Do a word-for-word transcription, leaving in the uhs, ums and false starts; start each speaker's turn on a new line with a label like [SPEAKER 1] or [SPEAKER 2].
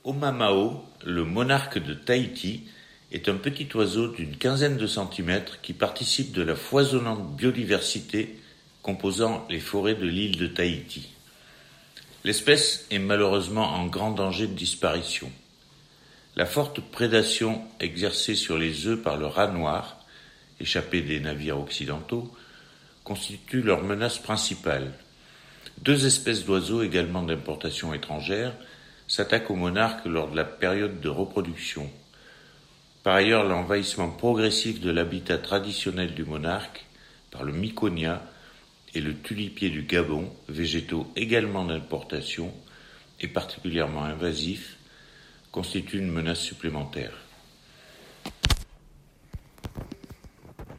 [SPEAKER 1] Omamao, le monarque de Tahiti, est un petit oiseau d'une quinzaine de centimètres qui participe de la foisonnante biodiversité composant les forêts de l'île de Tahiti. L'espèce est malheureusement en grand danger de disparition. La forte prédation exercée sur les œufs par le rat noir, échappé des navires occidentaux, constitue leur menace principale. Deux espèces d'oiseaux également d'importation étrangère s'attaquent aux monarques lors de la période de reproduction. Par ailleurs, l'envahissement progressif de l'habitat traditionnel du monarque par le Miconia et le tulipier du Gabon, végétaux également d'importation et particulièrement invasifs, constitue une menace supplémentaire.